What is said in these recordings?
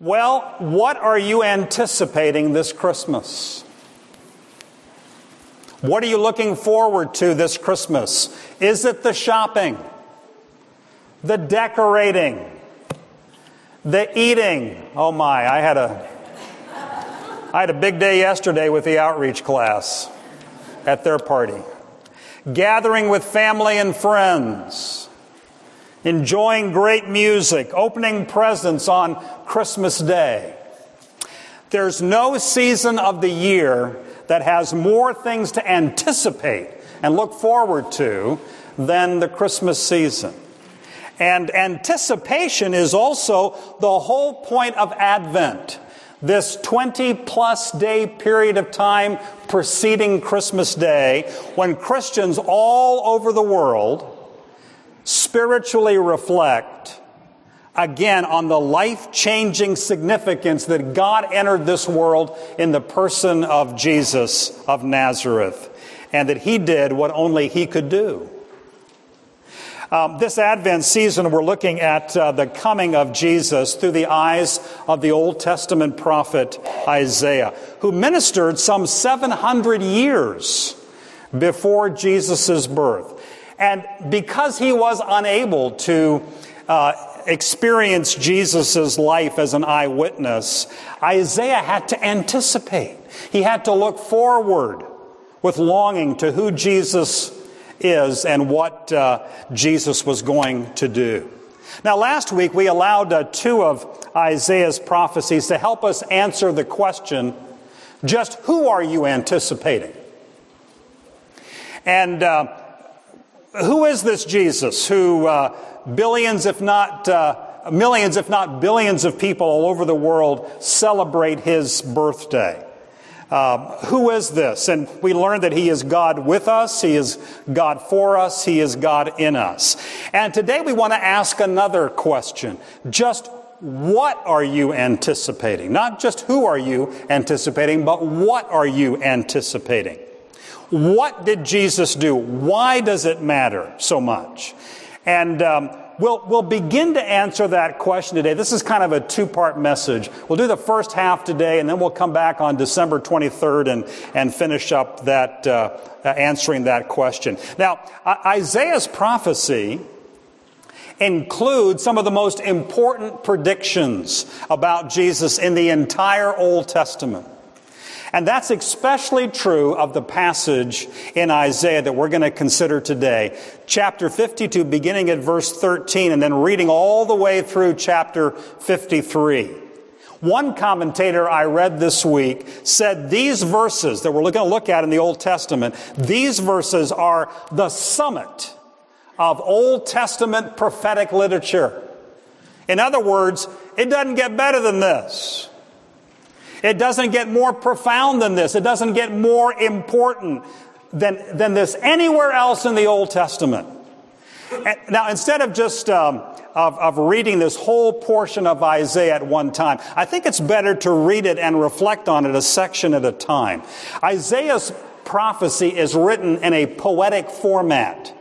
Well, what are you anticipating this Christmas? What are you looking forward to this Christmas? Is it the shopping, the decorating, the eating? Oh my, I had a big day yesterday with the outreach class at their party. Gathering with family and friends, enjoying great music, opening presents on Christmas Day. There's no season of the year that has more things to anticipate and look forward to than the Christmas season. And anticipation is also the whole point of Advent. This 20-plus day period of time preceding Christmas Day, when Christians all over the world spiritually reflect again on the life-changing significance that God entered this world in the person of Jesus of Nazareth, and that He did what only He could do. This Advent season, we're looking at the coming of Jesus through the eyes of the Old Testament prophet Isaiah, who ministered some 700 years before Jesus' birth. And because he was unable to experience Jesus' life as an eyewitness, Isaiah had to anticipate. He had to look forward with longing to who Jesus is and what Jesus was going to do. Now, last week we allowed two of Isaiah's prophecies to help us answer the question, just who are you anticipating? And who is this Jesus who millions, if not billions of people all over the world celebrate His birthday? Who is this? And we learned that He is God with us, He is God for us, He is God in us. And today we want to ask another question. Just what are you anticipating? Not just who are you anticipating, but what are you anticipating? What did Jesus do? Why does it matter so much? And we'll begin to answer that question today. This is kind of a two-part message. We'll do the first half today, and then we'll come back on December 23rd and finish up that answering that question. Now, Isaiah's prophecy includes some of the most important predictions about Jesus in the entire Old Testament. And that's especially true of the passage in Isaiah that we're going to consider today. Chapter 52, beginning at verse 13, and then reading all the way through chapter 53. One commentator I read this week said these verses that we're going to look at in the Old Testament, these verses are the summit of Old Testament prophetic literature. In other words, it doesn't get better than this. It doesn't get more profound than this. It doesn't get more important than this anywhere else in the Old Testament. Now, instead of just of reading this whole portion of Isaiah at one time, I think it's better to read it and reflect on it a section at a time. Isaiah's prophecy is written in a poetic format.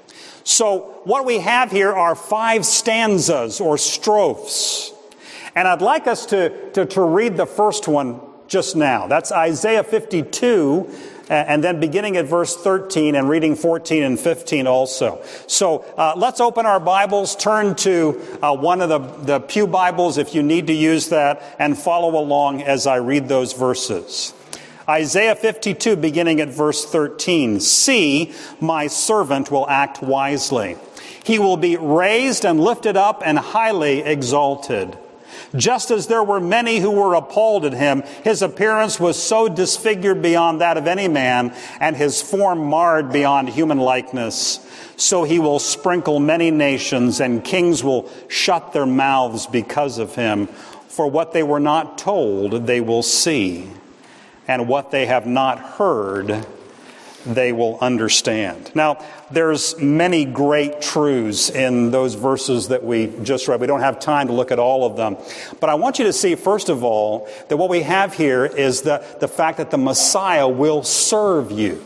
So what we have here are 5 stanzas or strophes. And I'd like us to read the first one just now. That's Isaiah 52, and then beginning at verse 13 and reading 14 and 15 also. So let's open our Bibles, turn to one of the Pew Bibles if you need to use that, and follow along as I read those verses. Isaiah 52, beginning at verse 13. See, my servant will act wisely. He will be raised and lifted up and highly exalted. Just as there were many who were appalled at him, his appearance was so disfigured beyond that of any man, and his form marred beyond human likeness. So he will sprinkle many nations, and kings will shut their mouths because of him. For what they were not told, they will see, and what they have not heard, they will understand. Now, there's many great truths in those verses that we just read. We don't have time to look at all of them. But I want you to see, first of all, that what we have here is the fact that the Messiah will serve you.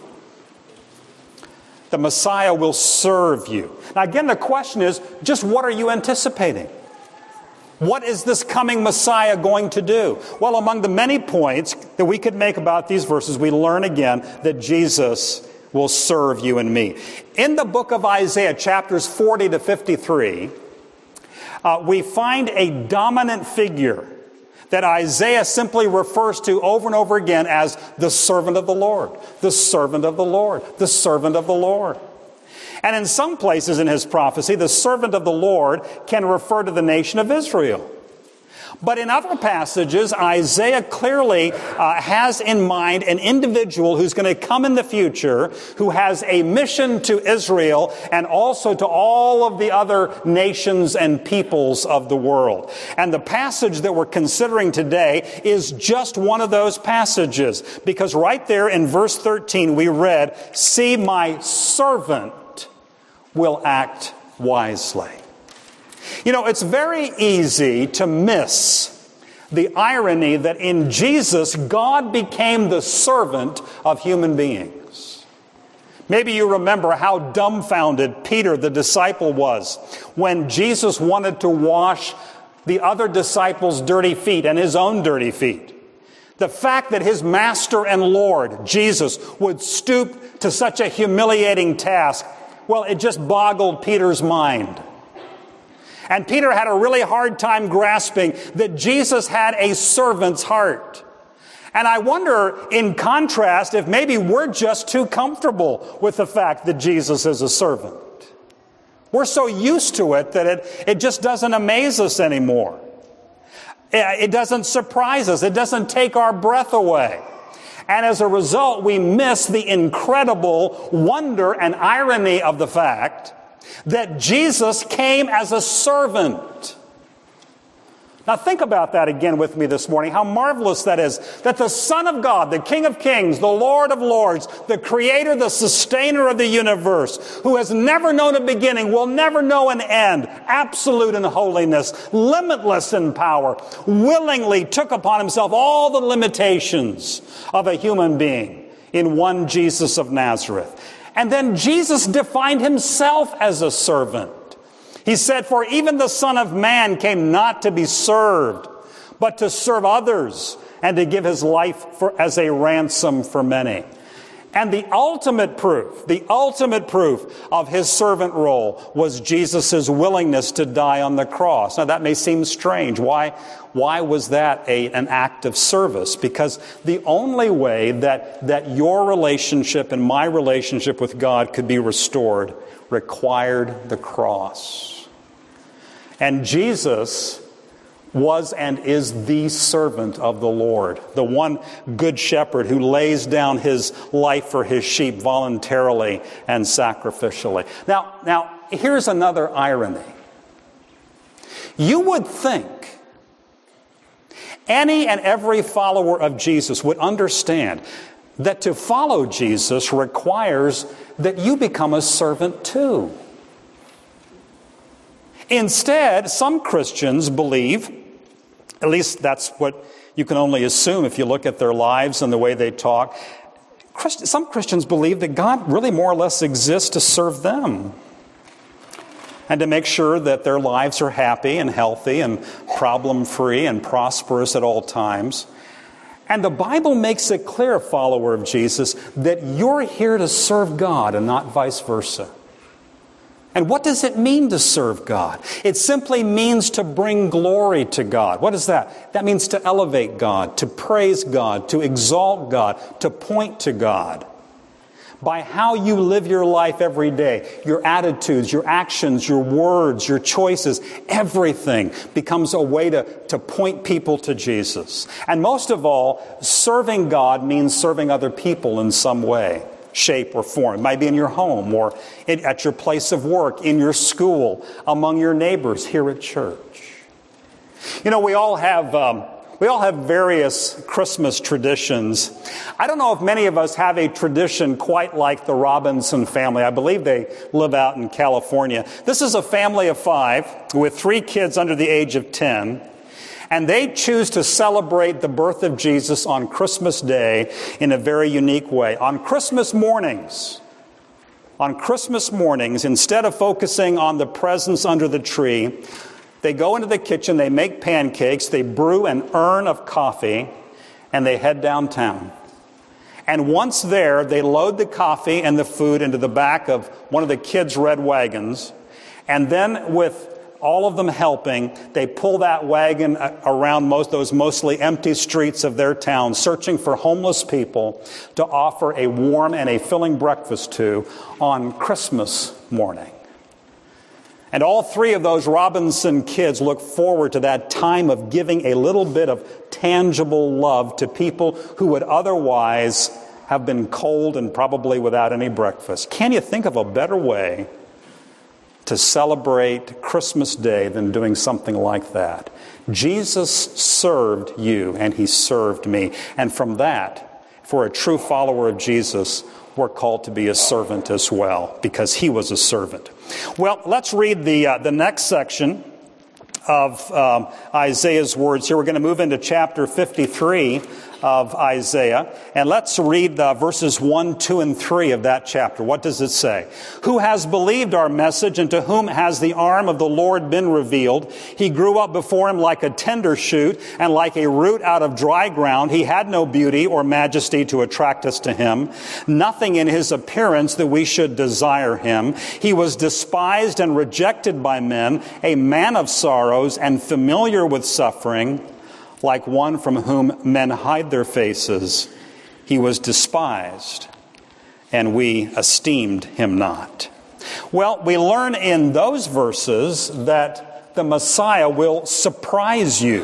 The Messiah will serve you. Now, again, the question is, just what are you anticipating? What is this coming Messiah going to do? Well, among the many points that we could make about these verses, we learn again that Jesus will serve you and me. In the book of Isaiah, chapters 40 to 53, we find a dominant figure that Isaiah simply refers to over and over again as the servant of the Lord, the servant of the Lord, the servant of the Lord. And in some places in his prophecy, the servant of the Lord can refer to the nation of Israel. But in other passages, Isaiah clearly has in mind an individual who's going to come in the future, who has a mission to Israel and also to all of the other nations and peoples of the world. And the passage that we're considering today is just one of those passages, because right there in verse 13 we read, "See, my servant will act wisely." You know, it's very easy to miss the irony that in Jesus, God became the servant of human beings. Maybe you remember how dumbfounded Peter, the disciple, was when Jesus wanted to wash the other disciples' dirty feet and his own dirty feet. The fact that his master and Lord, Jesus, would stoop to such a humiliating task, well, it just boggled Peter's mind. And Peter had a really hard time grasping that Jesus had a servant's heart. And I wonder, in contrast, if maybe we're just too comfortable with the fact that Jesus is a servant. We're so used to it that it just doesn't amaze us anymore. It doesn't surprise us. It doesn't take our breath away. And as a result, we miss the incredible wonder and irony of the fact that Jesus came as a servant. Now think about that again with me this morning, how marvelous that is, that the Son of God, the King of Kings, the Lord of Lords, the Creator, the Sustainer of the universe, who has never known a beginning, will never know an end, absolute in holiness, limitless in power, willingly took upon himself all the limitations of a human being in one Jesus of Nazareth. And then Jesus defined himself as a servant. He said, "For even the Son of Man came not to be served, but to serve others and to give his life as a ransom for many." And the ultimate proof of his servant role was Jesus' willingness to die on the cross. Now that may seem strange. Why was that an act of service? Because the only way that your relationship and my relationship with God could be restored required the cross. And Jesus was and is the servant of the Lord, the one good shepherd who lays down his life for his sheep voluntarily and sacrificially. Now, here's another irony. You would think any and every follower of Jesus would understand that to follow Jesus requires that you become a servant too. Instead, some Christians believe, at least that's what you can only assume if you look at their lives and the way they talk, some Christians believe that God really more or less exists to serve them and to make sure that their lives are happy and healthy and problem-free and prosperous at all times. And the Bible makes it clear, follower of Jesus, that you're here to serve God and not vice versa. And what does it mean to serve God? It simply means to bring glory to God. What is that? That means to elevate God, to praise God, to exalt God, to point to God. By how you live your life every day, your attitudes, your actions, your words, your choices, everything becomes a way to point people to Jesus. And most of all, serving God means serving other people in some way, shape, or form. It might be in your home or at your place of work, in your school, among your neighbors, here at church. You know, we all have various Christmas traditions. I don't know if many of us have a tradition quite like the Robinson family. I believe they live out in California. This is a family of 5 with 3 kids under the age of 10. And they choose to celebrate the birth of Jesus on Christmas Day in a very unique way. On Christmas mornings, instead of focusing on the presents under the tree, They go into the kitchen, they make pancakes, they brew an urn of coffee, and they head downtown. And once there, they load the coffee and the food into the back of one of the kids' red wagons. And then with all of them helping, they pull that wagon around those mostly empty streets of their town, searching for homeless people to offer a warm and a filling breakfast to on Christmas morning. And all three of those Robinson kids look forward to that time of giving a little bit of tangible love to people who would otherwise have been cold and probably without any breakfast. Can you think of a better way to celebrate Christmas Day than doing something like that? Jesus served you, and he served me. And from that, for a true follower of Jesus, we're called to be a servant as well, because he was a servant. Well, let's read the next section of Isaiah's words here. We're going to move into chapter 53 of Isaiah. And let's read verses 1, 2, and 3 of that chapter. What does it say? Who has believed our message, and to whom has the arm of the Lord been revealed? He grew up before him like a tender shoot, and like a root out of dry ground. He had no beauty or majesty to attract us to him, nothing in his appearance that we should desire him. He was despised and rejected by men, a man of sorrows and familiar with suffering. Like one from whom men hide their faces, he was despised, and we esteemed him not. Well, we learn in those verses that the Messiah will surprise you.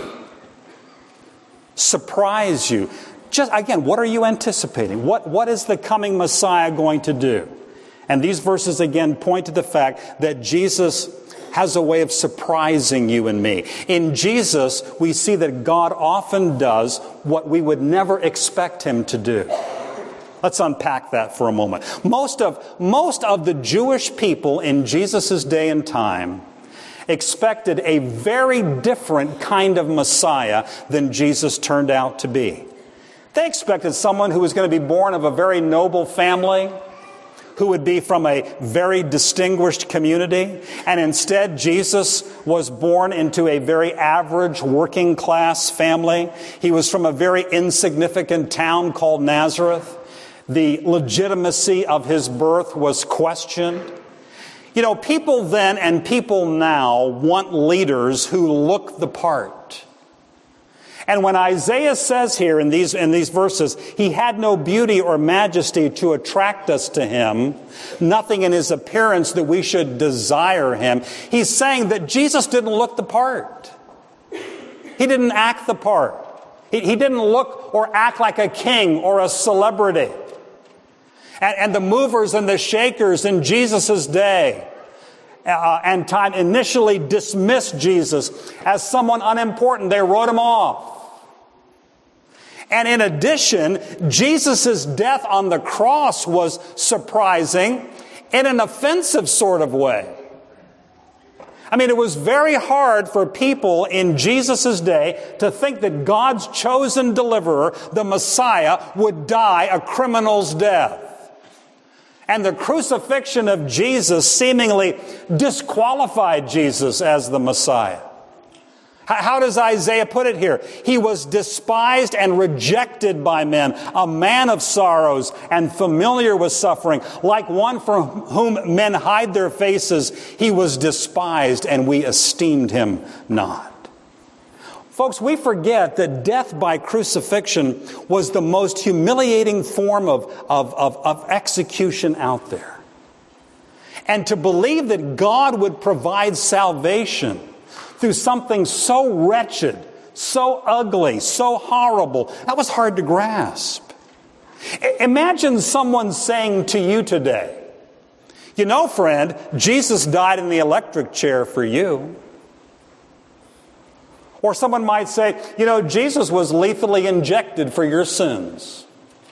Surprise you. Just again, what are you anticipating? What is the coming Messiah going to do? And these verses again point to the fact that Jesus has a way of surprising you and me. In Jesus, we see that God often does what we would never expect him to do. Let's unpack that for a moment. Most of the Jewish people in Jesus' day and time expected a very different kind of Messiah than Jesus turned out to be. They expected someone who was going to be born of a very noble family, who would be from a very distinguished community. And instead, Jesus was born into a very average working class family. He was from a very insignificant town called Nazareth. The legitimacy of his birth was questioned. You know, people then and people now want leaders who look the part. And when Isaiah says here in these verses, he had no beauty or majesty to attract us to him, nothing in his appearance that we should desire him, he's saying that Jesus didn't look the part. He didn't act the part. He didn't look or act like a king or a celebrity. And the movers and the shakers in Jesus' day and time initially dismissed Jesus as someone unimportant. They wrote him off. And in addition, Jesus' death on the cross was surprising in an offensive sort of way. I mean, it was very hard for people in Jesus' day to think that God's chosen deliverer, the Messiah, would die a criminal's death. And the crucifixion of Jesus seemingly disqualified Jesus as the Messiah. How does Isaiah put it here? He was despised and rejected by men, a man of sorrows and familiar with suffering. Like one from whom men hide their faces, he was despised and we esteemed him not. Folks, we forget that death by crucifixion was the most humiliating form of execution out there. And to believe that God would provide salvation through something so wretched, so ugly, so horrible, that was hard to grasp. Imagine someone saying to you today, you know, friend, Jesus died in the electric chair for you. Or someone might say, you know, Jesus was lethally injected for your sins.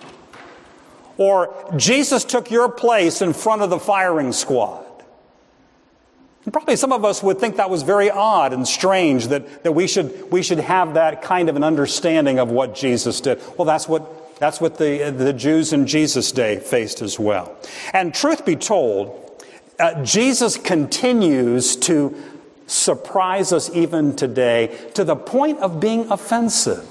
Or Jesus took your place in front of the firing squad. And probably some of us would think that was very odd and strange that we should have that kind of an understanding of what Jesus did. Well, that's what the Jews in Jesus' day faced as well. And truth be told, Jesus continues to surprise us even today to the point of being offensive.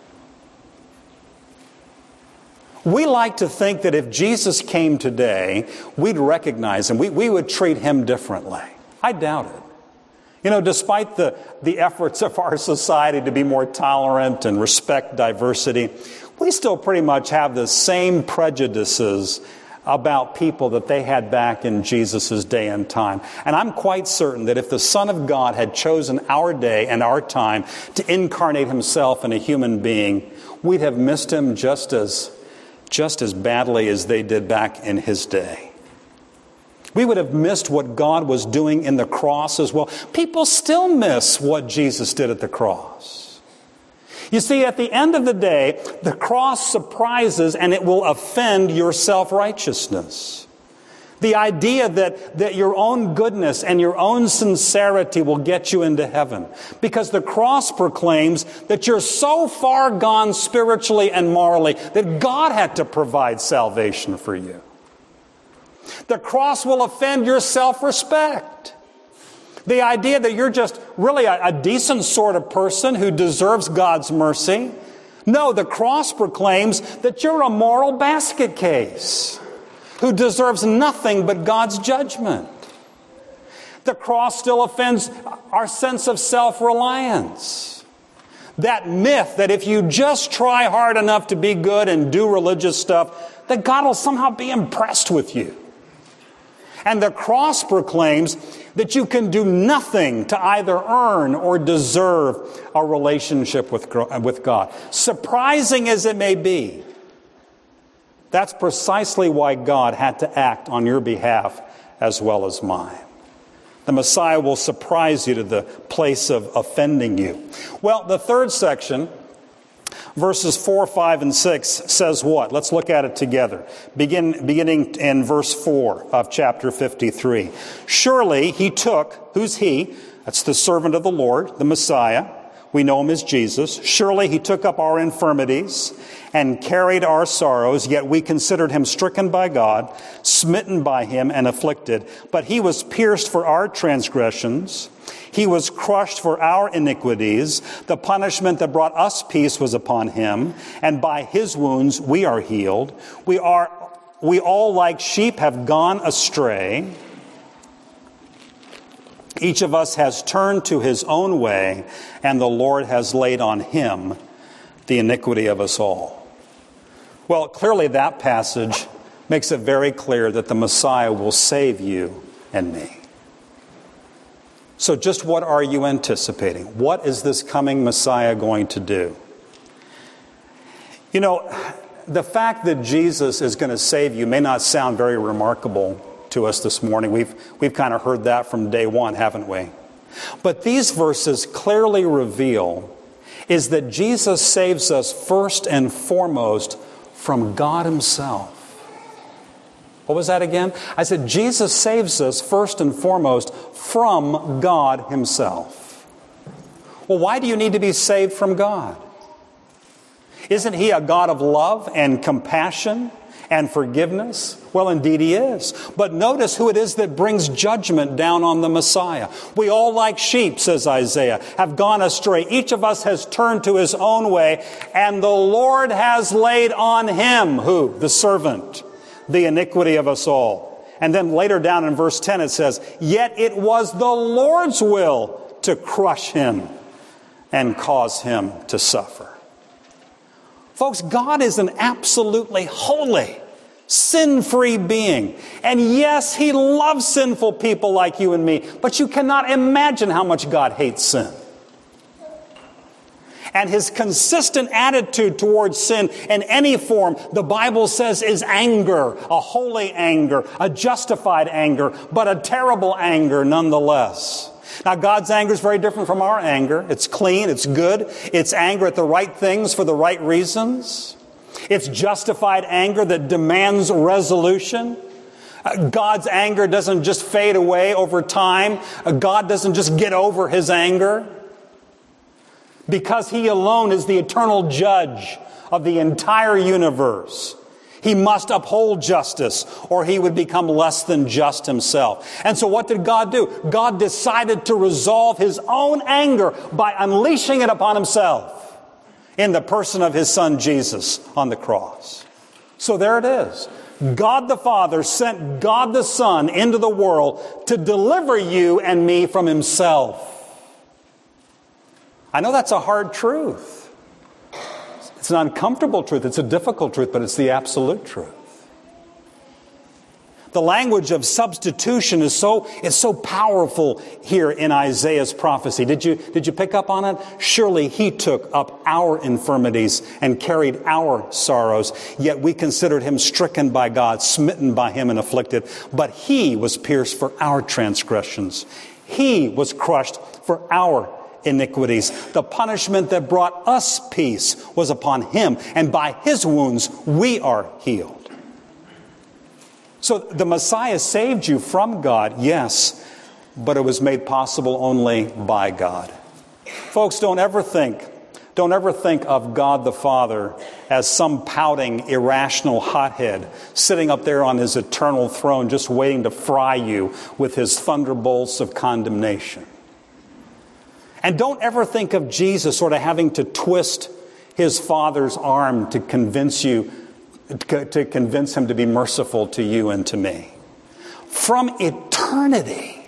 We like to think that if Jesus came today, we'd recognize him. We would treat him differently. I doubt it. You know, despite the efforts of our society to be more tolerant and respect diversity, we still pretty much have the same prejudices about people that they had back in Jesus' day and time. And I'm quite certain that if the Son of God had chosen our day and our time to incarnate himself in a human being, we'd have missed him just as badly as they did back in his day. We would have missed what God was doing in the cross as well. People still miss what Jesus did at the cross. You see, at the end of the day, the cross surprises and it will offend your self-righteousness. The idea that your own goodness and your own sincerity will get you into heaven. Because the cross proclaims that you're so far gone spiritually and morally that God had to provide salvation for you. The cross will offend your self-respect. The idea that you're just really a decent sort of person who deserves God's mercy. No, the cross proclaims that you're a moral basket case who deserves nothing but God's judgment. The cross still offends our sense of self-reliance. That myth that if you just try hard enough to be good and do religious stuff, that God will somehow be impressed with you. And the cross proclaims that you can do nothing to either earn or deserve a relationship with God. Surprising as it may be, that's precisely why God had to act on your behalf as well as mine. The Messiah will surprise you to the place of offending you. Well, the third section, verses 4, 5, and 6 says what? Let's look at it together. Beginning in verse 4 of chapter 53. Surely he took, who's he? That's the servant of the Lord, the Messiah. We know him as Jesus. Surely he took up our infirmities and carried our sorrows, yet we considered him stricken by God, smitten by him, and afflicted. But he was pierced for our transgressions. He was crushed for our iniquities. The punishment that brought us peace was upon him, and by his wounds we are healed. We all like sheep have gone astray. Each of us has turned to his own way, and the Lord has laid on him the iniquity of us all. Well, clearly that passage makes it very clear that the Messiah will save you and me. So just what are you anticipating? What is this coming Messiah going to do? You know, the fact that Jesus is going to save you may not sound very remarkable to us this morning. We've kind of heard that from day one, haven't we? But these verses clearly reveal is that Jesus saves us first and foremost from God himself. What was that again? I said Jesus saves us first and foremost from God himself. Well, why do you need to be saved from God? Isn't he a God of love and compassion and forgiveness? Well, indeed he is. But notice who it is that brings judgment down on the Messiah. We all like sheep, says Isaiah, have gone astray. Each of us has turned to his own way, and the Lord has laid on him, who? The servant, the iniquity of us all. And then later down in verse 10 it says, yet it was the Lord's will to crush him and cause him to suffer. Folks, God is an absolutely holy, sin-free being. And yes, he loves sinful people like you and me, but you cannot imagine how much God hates sin. And his consistent attitude towards sin in any form, the Bible says, is anger, a holy anger, a justified anger, but a terrible anger nonetheless. Now, God's anger is very different from our anger. It's clean, it's good, it's anger at the right things for the right reasons. It's justified anger that demands resolution. God's anger doesn't just fade away over time. God doesn't just get over his anger. Because he alone is the eternal judge of the entire universe. He must uphold justice, or he would become less than just himself. And so what did God do? God decided to resolve his own anger by unleashing it upon himself in the person of his Son Jesus on the cross. So there it is. God the Father sent God the Son into the world to deliver you and me from himself. I know that's a hard truth. It's an uncomfortable truth. It's a difficult truth, but it's the absolute truth. The language of substitution is so powerful here in Isaiah's prophecy. Did you pick up on it? Surely he took up our infirmities and carried our sorrows, yet we considered him stricken by God, smitten by him and afflicted. But he was pierced for our transgressions. He was crushed for our iniquities. The punishment that brought us peace was upon him, and by his wounds we are healed. So the Messiah saved you from God, yes, but it was made possible only by God. Folks, don't ever think of God the Father as some pouting, irrational hothead sitting up there on his eternal throne just waiting to fry you with his thunderbolts of condemnation. And don't ever think of Jesus sort of having to twist his Father's arm to convince him to be merciful to you and to me. From eternity,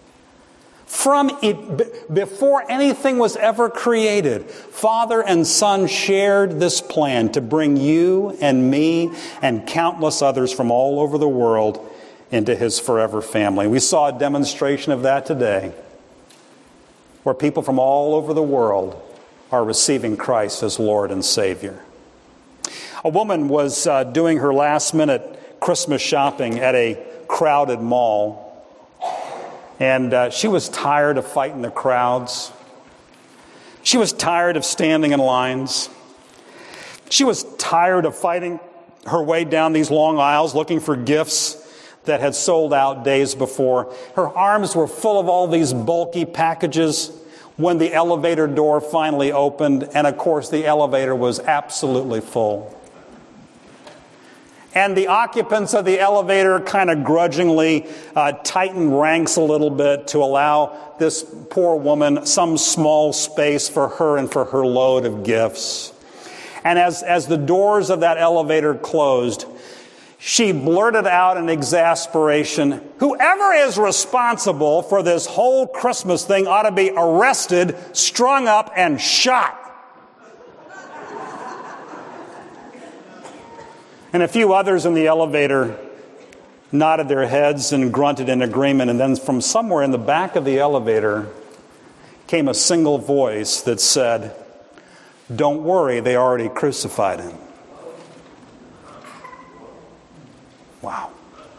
before anything was ever created, Father and Son shared this plan to bring you and me and countless others from all over the world into his forever family. We saw a demonstration of that today, where people from all over the world are receiving Christ as Lord and Savior. A woman was doing her last-minute Christmas shopping at a crowded mall, and she was tired of fighting the crowds. She was tired of standing in lines. She was tired of fighting her way down these long aisles looking for gifts that had sold out days before. Her arms were full of all these bulky packages when the elevator door finally opened, and of course the elevator was absolutely full. And the occupants of the elevator kind of grudgingly tightened ranks a little bit to allow this poor woman some small space for her and for her load of gifts. And as the doors of that elevator closed, she blurted out in exasperation, "Whoever is responsible for this whole Christmas thing ought to be arrested, strung up, and shot." And a few others in the elevator nodded their heads and grunted in agreement. And then from somewhere in the back of the elevator came a single voice that said, "Don't worry, they already crucified him." Wow.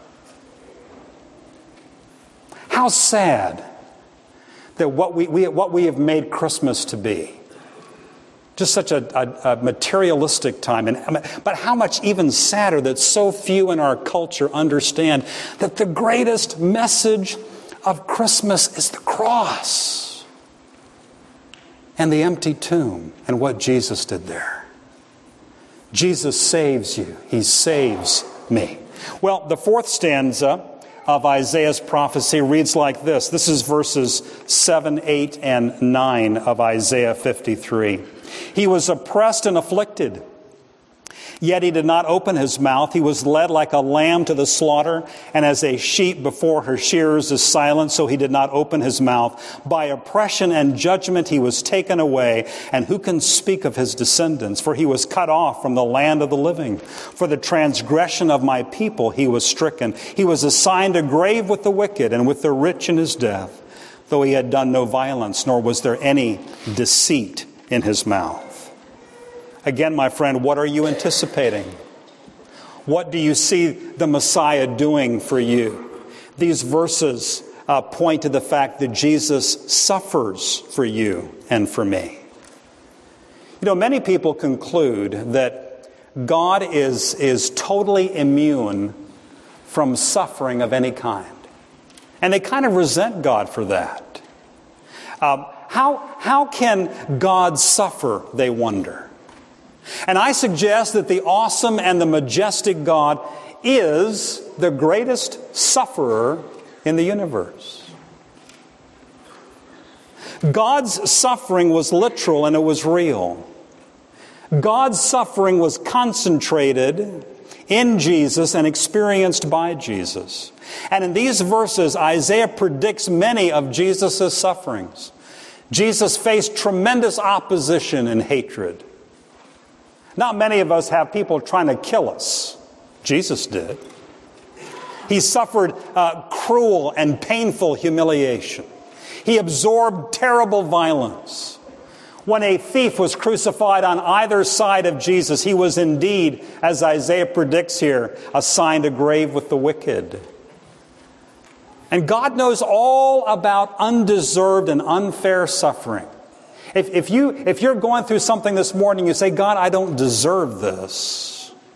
How sad that what we have made Christmas to be, just such a materialistic time. But how much even sadder that so few in our culture understand that the greatest message of Christmas is the cross and the empty tomb and what Jesus did there. Jesus saves you. He saves me. Well, the fourth stanza of Isaiah's prophecy reads like this. This is verses 7, 8, and 9 of Isaiah 53. "He was oppressed and afflicted, yet he did not open his mouth. He was led like a lamb to the slaughter, and as a sheep before her shearers is silent, so he did not open his mouth. By oppression and judgment he was taken away, and who can speak of his descendants? For he was cut off from the land of the living. For the transgression of my people he was stricken. He was assigned a grave with the wicked and with the rich in his death, though he had done no violence, nor was there any deceit in his mouth." Again, my friend, what are you anticipating? What do you see the Messiah doing for you? These verses point to the fact that Jesus suffers for you and for me. You know, many people conclude that God is totally immune from suffering of any kind. And they kind of resent God for that. How can God suffer, they wonder? And I suggest that the awesome and the majestic God is the greatest sufferer in the universe. God's suffering was literal and it was real. God's suffering was concentrated in Jesus and experienced by Jesus. And in these verses, Isaiah predicts many of Jesus' sufferings. Jesus faced tremendous opposition and hatred. Not many of us have people trying to kill us. Jesus did. He suffered cruel and painful humiliation. He absorbed terrible violence. When a thief was crucified on either side of Jesus, he was indeed, as Isaiah predicts here, assigned a grave with the wicked. And God knows all about undeserved and unfair suffering. If you're going through something this morning, you say, God, I don't deserve this.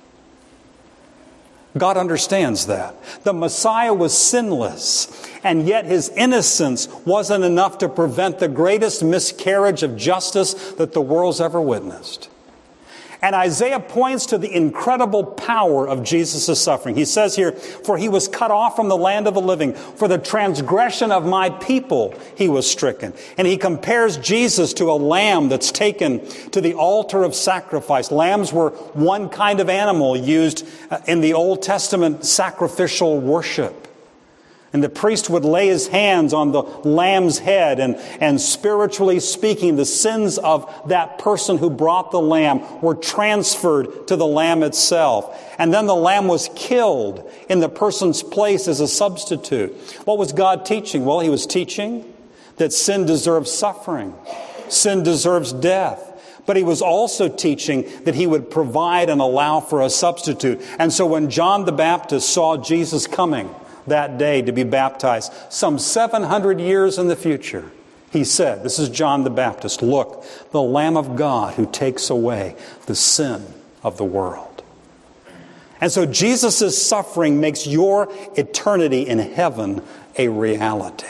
God understands that. The Messiah was sinless, and yet his innocence wasn't enough to prevent the greatest miscarriage of justice that the world's ever witnessed. And Isaiah points to the incredible power of Jesus' suffering. He says here, for he was cut off from the land of the living. For the transgression of my people he was stricken. And he compares Jesus to a lamb that's taken to the altar of sacrifice. Lambs were one kind of animal used in the Old Testament sacrificial worship. And the priest would lay his hands on the lamb's head, and spiritually speaking, the sins of that person who brought the lamb were transferred to the lamb itself. And then the lamb was killed in the person's place as a substitute. What was God teaching? Well, he was teaching that sin deserves suffering. Sin deserves death. But he was also teaching that he would provide and allow for a substitute. And so when John the Baptist saw Jesus coming that day to be baptized, some 700 years in the future, he said, this is John the Baptist, look, the Lamb of God who takes away the sin of the world. And so Jesus' suffering makes your eternity in heaven a reality.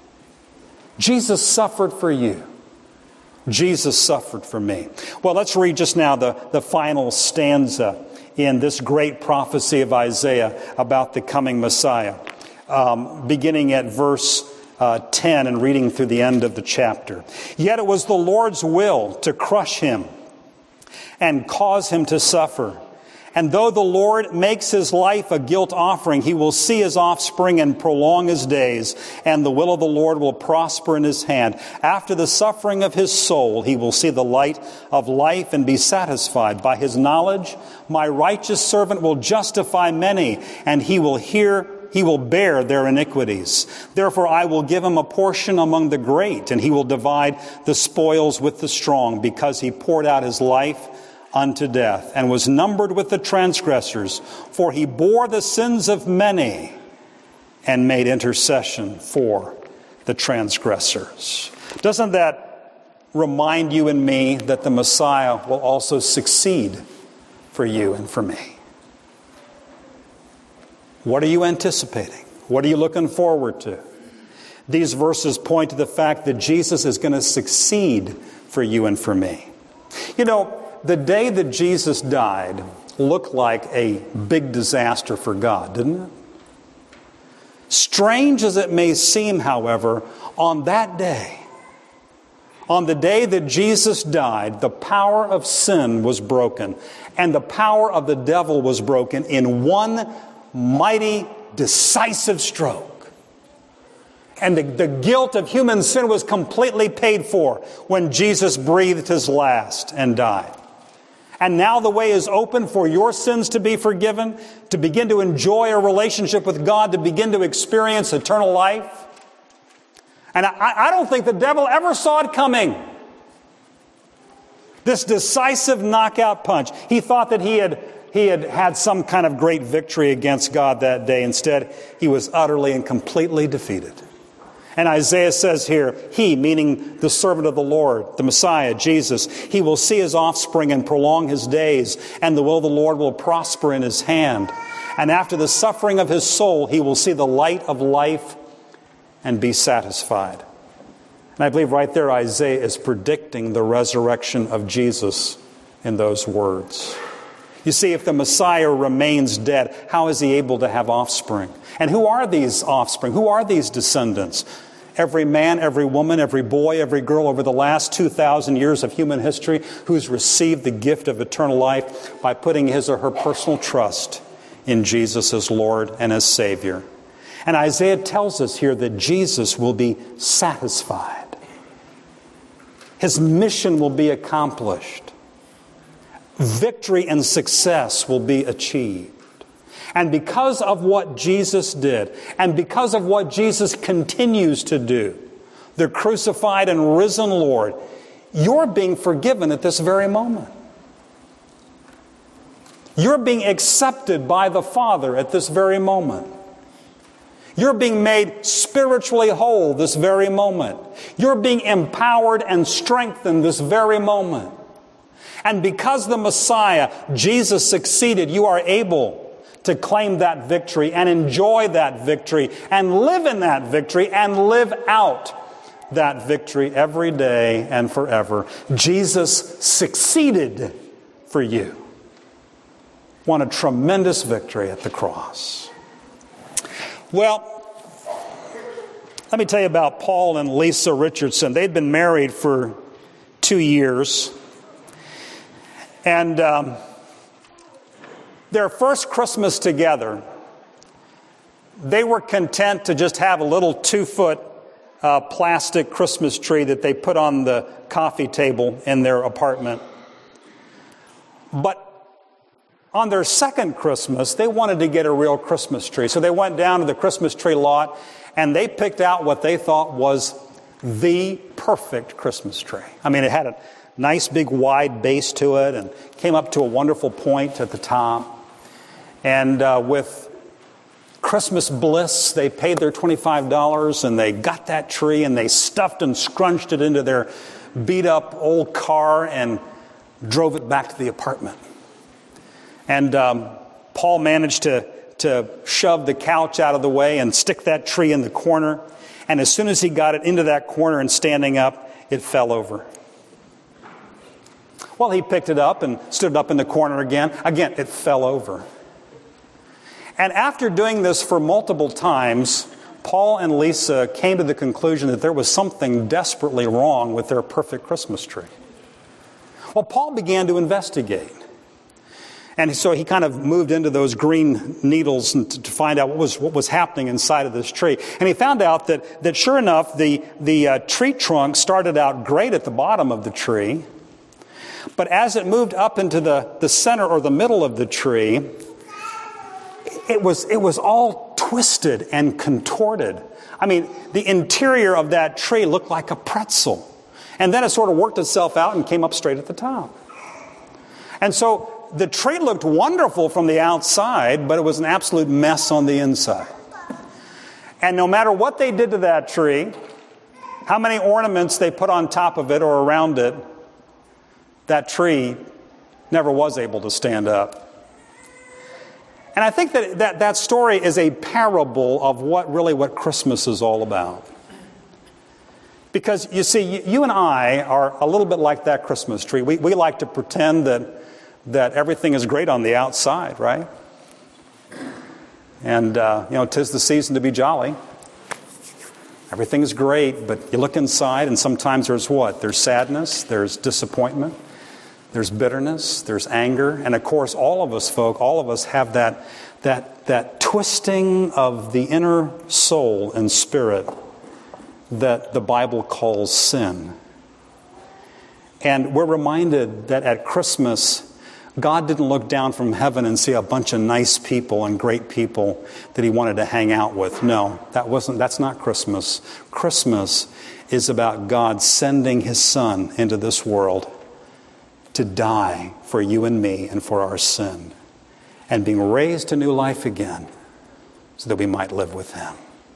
Jesus suffered for you. Jesus suffered for me. Well, let's read just now the final stanza in this great prophecy of Isaiah about the coming Messiah, beginning at verse 10 and reading through the end of the chapter. Yet it was the Lord's will to crush him and cause him to suffer. And though the Lord makes his life a guilt offering, he will see his offspring and prolong his days, and the will of the Lord will prosper in his hand. After the suffering of his soul, he will see the light of life and be satisfied. By his knowledge, my righteous servant will justify many, and he will bear their iniquities. Therefore I will give him a portion among the great, and he will divide the spoils with the strong, because he poured out his life unto death, and was numbered with the transgressors. For he bore the sins of many, and made intercession for the transgressors. Doesn't that remind you and me that the Messiah will also succeed for you and for me? What are you anticipating? What are you looking forward to? These verses point to the fact that Jesus is going to succeed for you and for me. You know, the day that Jesus died looked like a big disaster for God, didn't it? Strange as it may seem, however, on that day, on the day that Jesus died, the power of sin was broken, and the power of the devil was broken in one mighty, decisive stroke. And the guilt of human sin was completely paid for when Jesus breathed his last and died. And now the way is open for your sins to be forgiven, to begin to enjoy a relationship with God, to begin to experience eternal life. And I don't think the devil ever saw it coming. This decisive knockout punch. He thought that he had some kind of great victory against God that day. Instead, he was utterly and completely defeated. And Isaiah says here, he, meaning the servant of the Lord, the Messiah, Jesus, he will see his offspring and prolong his days, and the will of the Lord will prosper in his hand. And after the suffering of his soul, he will see the light of life and be satisfied. And I believe right there Isaiah is predicting the resurrection of Jesus in those words. You see, if the Messiah remains dead, how is he able to have offspring? And who are these offspring? Who are these descendants? Every man, every woman, every boy, every girl over the last 2,000 years of human history who's received the gift of eternal life by putting his or her personal trust in Jesus as Lord and as Savior. And Isaiah tells us here that Jesus will be satisfied. His mission will be accomplished. Victory and success will be achieved. And because of what Jesus did, and because of what Jesus continues to do, the crucified and risen Lord, you're being forgiven at this very moment. You're being accepted by the Father at this very moment. You're being made spiritually whole this very moment. You're being empowered and strengthened this very moment. And because the Messiah, Jesus, succeeded, you are able to claim that victory and enjoy that victory and live in that victory and live out that victory every day and forever. Jesus succeeded for you. Won a tremendous victory at the cross. Well, let me tell you about Paul and Lisa Richardson. They'd been married for 2 years. And their first Christmas together, they were content to just have a little 2-foot plastic Christmas tree that they put on the coffee table in their apartment. But on their second Christmas, they wanted to get a real Christmas tree. So they went down to the Christmas tree lot and they picked out what they thought was the perfect Christmas tree. I mean, it had a nice big wide base to it and came up to a wonderful point at the top. And with Christmas bliss, they paid their $25 and they got that tree and they stuffed and scrunched it into their beat up old car and drove it back to the apartment. And Paul managed to shove the couch out of the way and stick that tree in the corner. And as soon as he got it into that corner and standing up, it fell over. Well, he picked it up and stood up in the corner again. Again, it fell over. And after doing this for multiple times, Paul and Lisa came to the conclusion that there was something desperately wrong with their perfect Christmas tree. Well, Paul began to investigate. And so he kind of moved into those green needles to find out what was happening inside of this tree. And he found out that sure enough, the tree trunk started out great at the bottom of the tree. But as it moved up into the center or the middle of the tree, it was all twisted and contorted. I mean, the interior of that tree looked like a pretzel. And then it sort of worked itself out and came up straight at the top. And so the tree looked wonderful from the outside, but it was an absolute mess on the inside. And no matter what they did to that tree, how many ornaments they put on top of it or around it, that tree never was able to stand up. And I think that story is a parable of what Christmas is all about. Because, you see, you and I are a little bit like that Christmas tree. We like to pretend that everything is great on the outside, right? And, 'tis the season to be jolly. Everything is great, but you look inside and sometimes there's what? There's sadness, there's disappointment, there's bitterness, there's anger. And of course, all of us have that twisting of the inner soul and spirit that the Bible calls sin. And we're reminded that at Christmas, God didn't look down from heaven and see a bunch of nice people and great people that he wanted to hang out with. No, that's not Christmas. Christmas is about God sending his Son into this world to die for you and me and for our sin, and being raised to new life again so that we might live with him.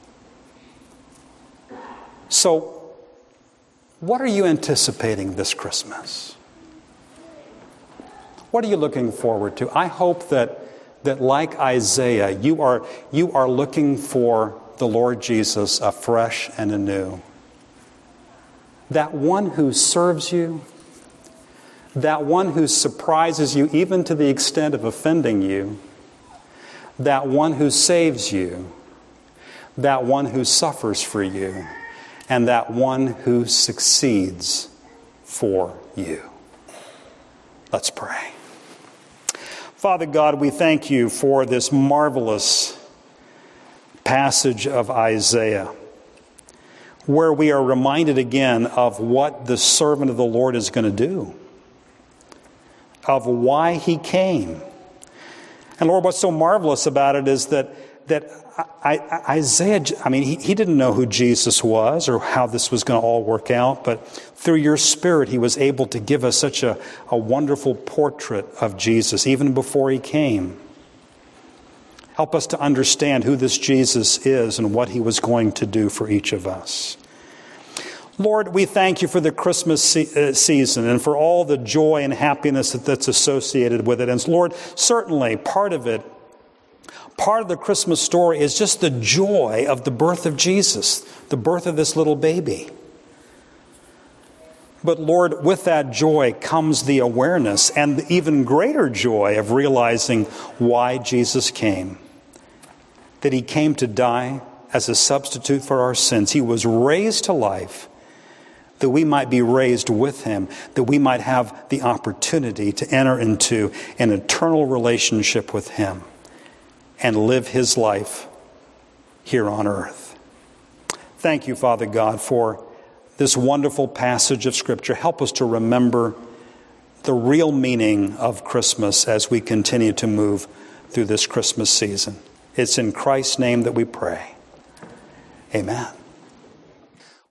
So, what are you anticipating this Christmas? What are you looking forward to? I hope that like Isaiah, you are looking for the Lord Jesus afresh and anew. That one who serves you, that one who surprises you even to the extent of offending you, that one who saves you, that one who suffers for you, and that one who succeeds for you. Let's pray. Father God, we thank you for this marvelous passage of Isaiah, where we are reminded again of what the servant of the Lord is going to do, of why he came. And Lord, what's so marvelous about it is that Isaiah, he didn't know who Jesus was or how this was going to all work out, but through your Spirit, he was able to give us such a wonderful portrait of Jesus, even before he came. Help us to understand who this Jesus is and what he was going to do for each of us. Lord, we thank you for the Christmas season and for all the joy and happiness that's associated with it. And Lord, certainly part of the Christmas story is just the joy of the birth of Jesus, the birth of this little baby. But Lord, with that joy comes the awareness and the even greater joy of realizing why Jesus came. That he came to die as a substitute for our sins. He was raised to life that we might be raised with him, that we might have the opportunity to enter into an eternal relationship with him and live his life here on earth. Thank you, Father God, for this wonderful passage of Scripture. Help us to remember the real meaning of Christmas as we continue to move through this Christmas season. It's in Christ's name that we pray. Amen.